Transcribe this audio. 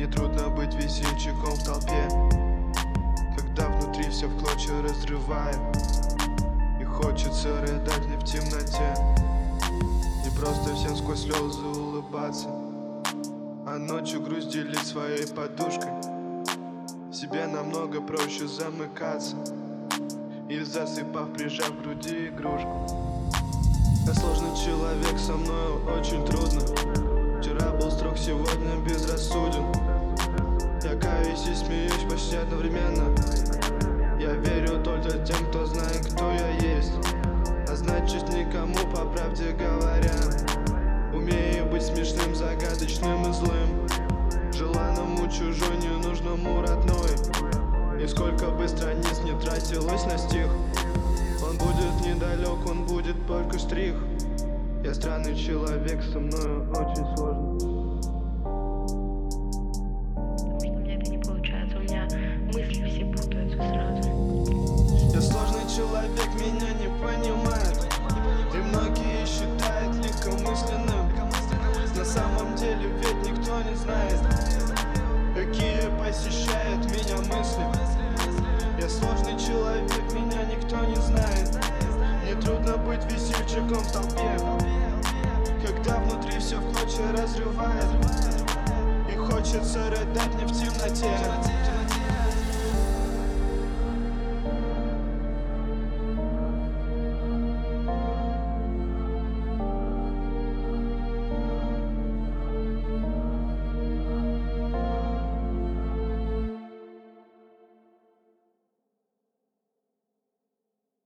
Нетрудно быть весельчаком в толпе, когда внутри все в клочья разрывает, и хочется рыдать мне в темноте. Не просто всем сквозь слезы улыбаться, а ночью грусть делить своей подушкой. Себе намного проще замыкаться, или засыпав, прижав к груди игрушку. Я сложный человек, со мною очень трудно. Вчера был строг, сегодня безрассуден. Я каюсь и смеюсь почти одновременно. Я верю только тем, кто знает, кто я есть, а значит никому, по правде говоря. Умею быть смешным, загадочным и злым, желанному чужой, ненужному родной. И сколько бы страниц не тратилось на стих, он будет недалек, он будет только штрих. Я странный человек, со мною очень сложно. Потому что у меня это не получается, у меня мысли все путаются сразу. Я сложный человек, меня не понимают, и многие считают легкомысленным. На самом деле ведь никто не знает, какие посещают меня мысли. Я сложный человек, меня никто не знает. Нетрудно быть весельчаком в толпе, когда внутри все в клочья разрывает, и хочется рыдать мне в темноте.